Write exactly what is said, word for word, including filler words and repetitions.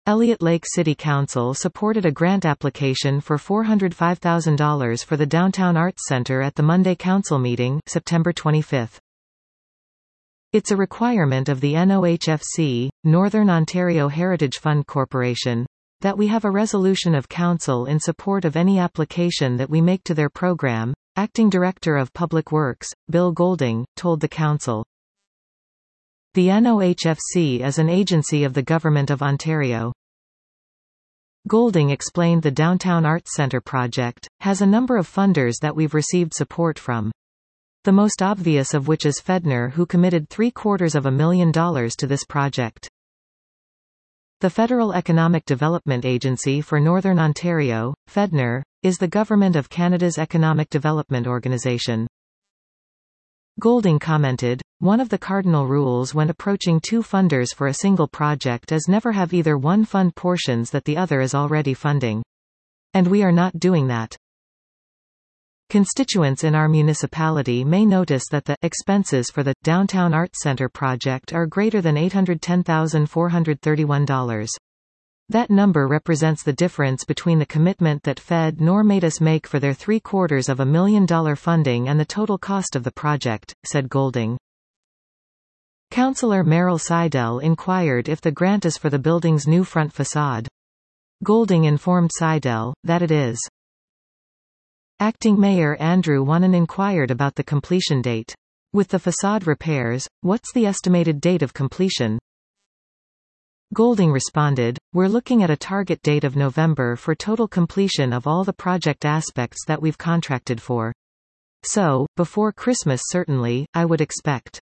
Elliott Lake City Council supported a grant application for four hundred five thousand dollars for the Downtown Arts Center at the Monday council meeting, September twenty-fifth. It's a requirement of the N O H F C, Northern Ontario Heritage Fund Corporation, that we have a resolution of council in support of any application that we make to their program, Acting Director of Public Works, Bill Golding, told the council. The N O H F C is an agency of the Government of Ontario. Golding explained the Downtown Arts Centre project has a number of funders that we've received support from. The most obvious of which is Fedner, who committed three quarters of a million dollars to this project. The Federal Economic Development Agency for Northern Ontario, Fedner, is the Government of Canada's economic development organisation. Golding commented, "One of the cardinal rules when approaching two funders for a single project is never have either one fund portions that the other is already funding. And we are not doing that. Constituents in our municipality may notice that the expenses for the Downtown Arts Centre project are greater than eight hundred ten thousand four hundred thirty-one dollars. That number represents the difference between the commitment that Fed nor made us make for their three quarters of a million dollar funding and the total cost of the project," said Golding. Councillor Merrill Seidel inquired if the grant is for the building's new front facade. Golding informed Seidel that it is. Acting Mayor Andrew Wanan inquired about the completion date. With the facade repairs, what's the estimated date of completion? Golding responded, "We're looking at a target date of November for total completion of all the project aspects that we've contracted for. So, before Christmas certainly, I would expect."